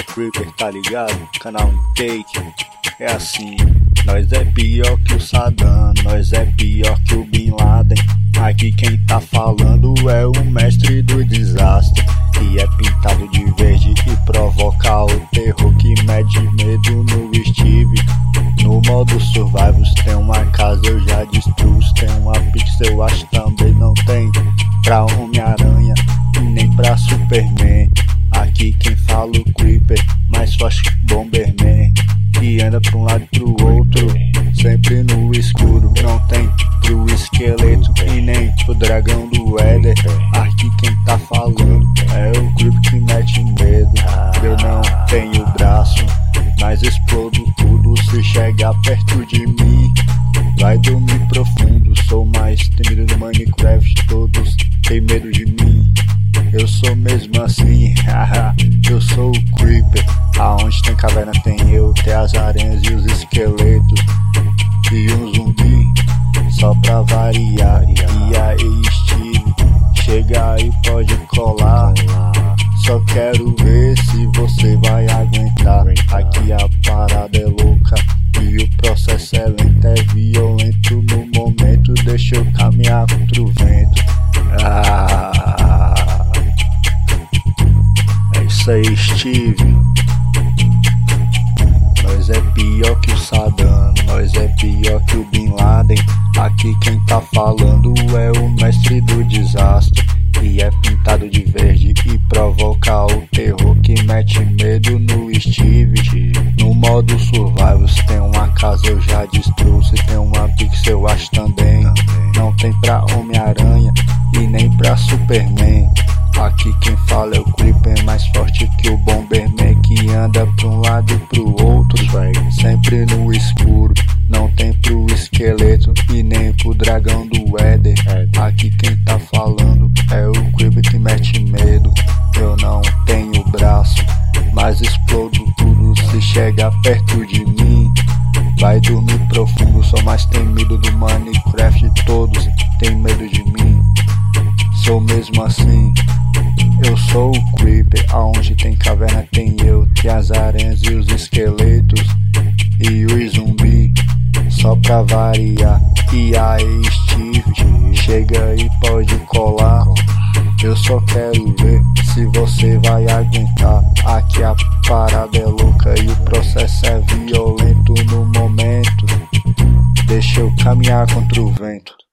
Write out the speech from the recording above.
Creeper, tá ligado? Canal Take. É assim, nós é pior que o Saddam, nós é pior que o Bin Laden. Aqui quem tá falando é o mestre do desastre, que é pintado de verde e provoca o terror que mede medo no Steve. No modo Survivors tem uma casa, eu já destruo. Tem uma pixel, acho também não tem pra Homem-Aranha e nem pra Superman. Aqui quem fala o Creeper, mais forte que o Bomberman, que anda pra um lado e pro outro, sempre no escuro. Não tem pro esqueleto e nem pro dragão do Éder. Aqui quem tá falando é o Creeper que mete medo. Eu não tenho braço, mas explodo tudo se chegar perto de mim. Vai dormir profundo, sou mais temido do Minecraft, todos têm medo de mim. Eu sou mesmo assim, eu sou o Creeper. Aonde tem caverna tem eu, tem as aranhas e os esqueletos e um zumbi, só pra variar. E aí Steve, chega aí, pode colar. Só quero ver se você vai aguentar. Aqui a parada é louca e o processo é lento, é violento no momento. Deixa eu caminhar contra o vento. É isso aí, Steve. Nós é pior que o Saddam, nós é pior que o Bin Laden. Aqui quem tá falando é o mestre do desastre, que é pintado de verde e provoca o terror que mete medo no Steve. No modo Survivors tem uma casa, eu já destruo. Se tem uma pixel, eu acho também não tem pra Homem-Aranha e nem pra Superman. Aqui quem fala é o Creeper, mais forte que o Bomberman, que anda pra um lado e pro outro, sempre no escuro. Não tem pro esqueleto e nem pro dragão do Éder. Aqui quem tá falando é o Creeper que mete medo. Eu não tenho braço, mas explodo tudo se chegar perto de mim. Vai dormir profundo, sou mais temido do Minecraft, todos têm medo de mim. Sou mesmo assim, eu sou o Creeper. Aonde tem caverna tem eu, tem as aranhas e os esqueletos e os zumbi, só pra variar. E aí Steve, chega aí, pode colar. Eu só quero ver se você vai aguentar. Aqui a parada é louca e o processo é violento no momento. Deixa eu caminhar contra o vento.